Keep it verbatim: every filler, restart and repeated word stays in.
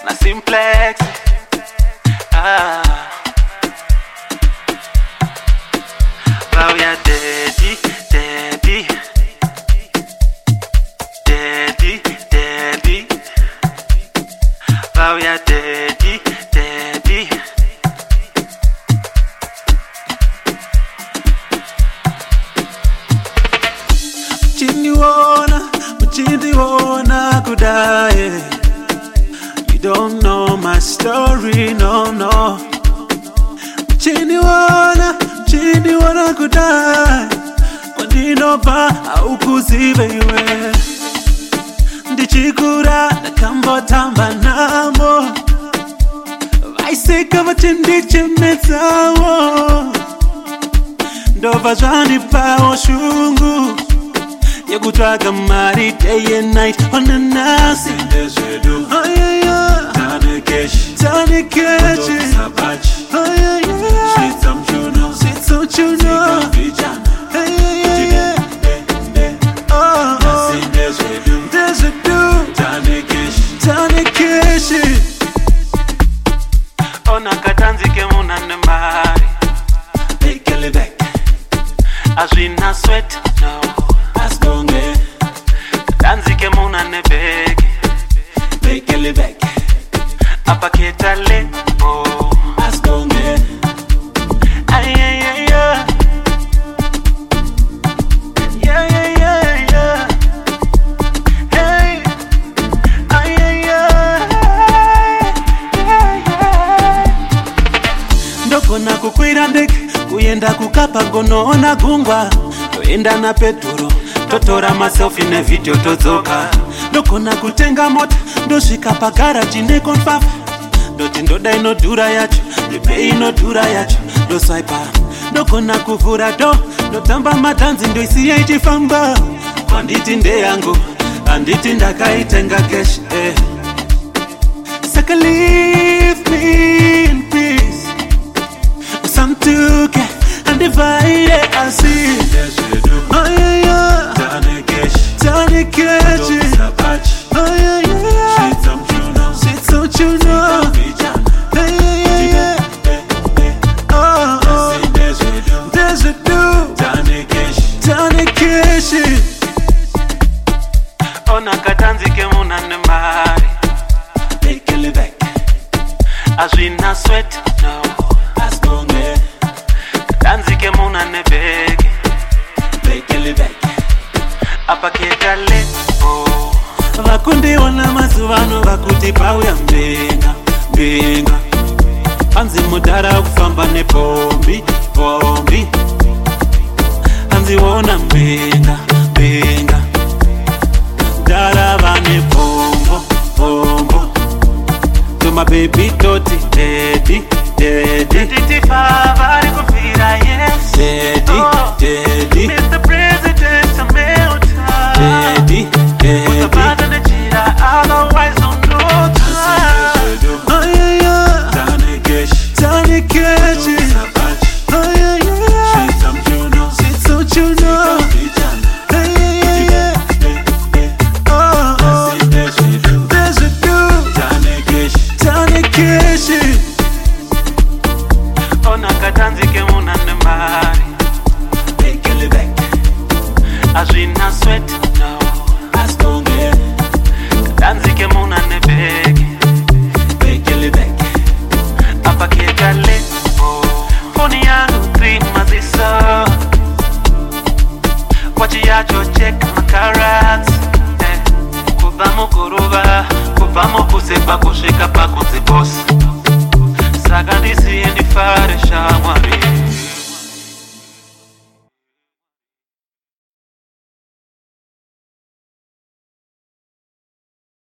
simplex. Ah. Wow, yeah, daddy, daddy. Daddy, daddy. Wow, yeah, daddy, daddy. Chindi wona, chindi wona kudai. You don't know my story, no, no. Chindi wona, chindi wona kudai. Kwa nino ba au kuzibe iwe. Ndichikura na kambo tamba namo. Vaiseka vachindi chimetsawo. Ndova jani pao shungu. Yekutwaga mari day and night on a nasi. Oh yeah yeah. Tane kesh. Tane kesh. Oh yeah yeah. Sweet some chuno. Sweet some chuno. Hey yeah yeah. Oh oh. There's a dude. Tane kesh. Tane kesh. Ona katanzike munane mari. Take it back. As we not sweat no. Asponge, danzike muna nebeke, bekele beke, apaketa le oh. Asponge, ay ay ay ay, yeah yeah yeah yeah, hey, ay ay ay, yeah yeah. Ndoko na kukwira ndeke, kuyenda kukapa gono na gungwa, toenda na peturo. Totora maselfie ne video tozoka. Ndokona kutenga mota. Ndoshika pa garage ne konfafa. Ndoti ndoda ino dura yacho. Lipe ino dura yacho. Ndo swiper. Ndokona kuvura do. Ndotamba matanzi ndo isi ya itifamba. Kwa nditi nde yangu. Anditi ndakaitenga cash eh. Saka leave me in peace. Usamtuke. Undivided I see. Oh yeah yeah. Tane kesh. Tane kesh. Oh yeah yeah. Sweet some chuno. Sweet some chuno. Hey yeah yeah. Oh oh. There's a dude. Tane kesh. Tane kesh. Ona katanzike munane mari. Bekele back. As we not sweat no. Asponge. Danzike muna nebeke, bekele beke, apaketa le oh. Vakundi wana mazuvano vakuti pauya mbenga, mbenga. Anzi mudara kufamba ne pombi, pombi. Anzi wona mbenga, mbenga. Dara vane pombo, pombo. To my baby toti, daddy, daddy. Daddy favari kufira yes. Daddy, oh, daddy. Mister President America. Daddy, daddy. Utabada na jira otherwise on no time. Oh yeah yeah. Tane kesh. Tane kesh. Oh yeah yeah. Sweet some chuno. Sweet some chuno. Hey yeah yeah. Oh oh. There's a dude. Tane kesh. Tane kesh. Ona katanzike munane mari. Bekele beke. As we not sweat no. Asponge. Katanzike munane beke. Bekele beke. Apaketa le oh. Phone yangu three mazisa. Wachi yacho check makarats eh. Kuvamo kuruva. Kuvamo kusepa kushika pa kuzibos. Sagandisi endi fare shamwari.